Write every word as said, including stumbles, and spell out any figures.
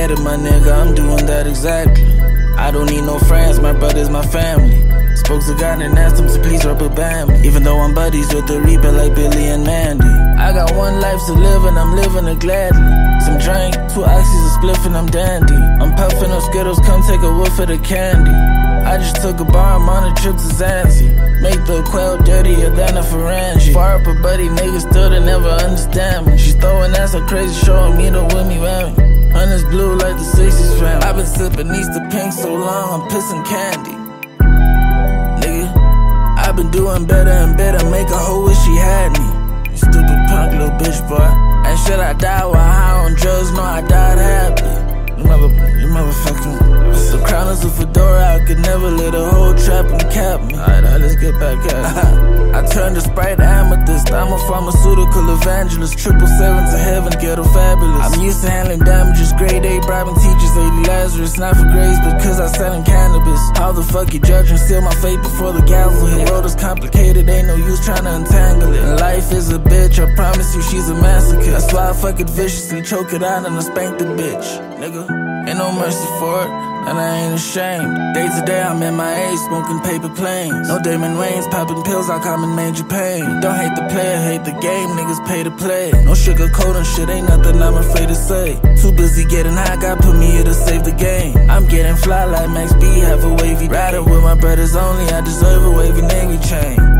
get it, my nigga, I'm doing that exactly. I don't need no friends, my brother's my family. Spoke to God and asked him to please rubber band me, even though I'm buddies with the Reaper like Billy and Mandy. I got one life to live and I'm living it gladly. Some drink, two oxys, a spliff and I'm dandy. I'm puffing on Skittles, come take a whiff of the candy. I just took a bar, I'm on a trip to Zanzi. Make the quail dirtier than a Ferengi. Far up a buddy, niggas still they never understand me. She's throwing ass so crazy, showing me the with me whammy. Honey's blue like the sixties fam. I've been sipping Easter pink so long, I'm pissing candy. I've been doing better and better, make a hoe wish she had me. You stupid punk little bitch boy. And should I die while high on drugs? No, I died happy. You mother, you motherfucking. The crown is a fedora, I could never let a whole trap and cap me. Alright, alright, let's get back at it. I turned to Sprite amethyst, I'm a pharmaceutical evangelist. Triple seven to heaven, ghetto fabulous. I'm used to handling damages, grade A bribing teachers, Lady Lazarus. Not for grades, because I selling cannabis. How the fuck you judge and steal my fate before the gavel hit? The road is complicated, ain't no use trying to untangle it. And life is a bitch, I promise you she's a masochist. That's why I fuck it viciously, choke it out and I spank the bitch, nigga. Ain't no mercy for it, and I ain't ashamed. Day to day I'm in my A, smoking paper planes. No Damon Wayans, popping pills like I'm in major pain. Don't hate the player, hate the game, niggas pay to play. No sugar coating shit, ain't nothing I'm afraid to say. Too busy getting high, God put me here to save the game. I'm getting fly like Max B, have a wavy rider with my brothers only, I deserve a wavy navy chain.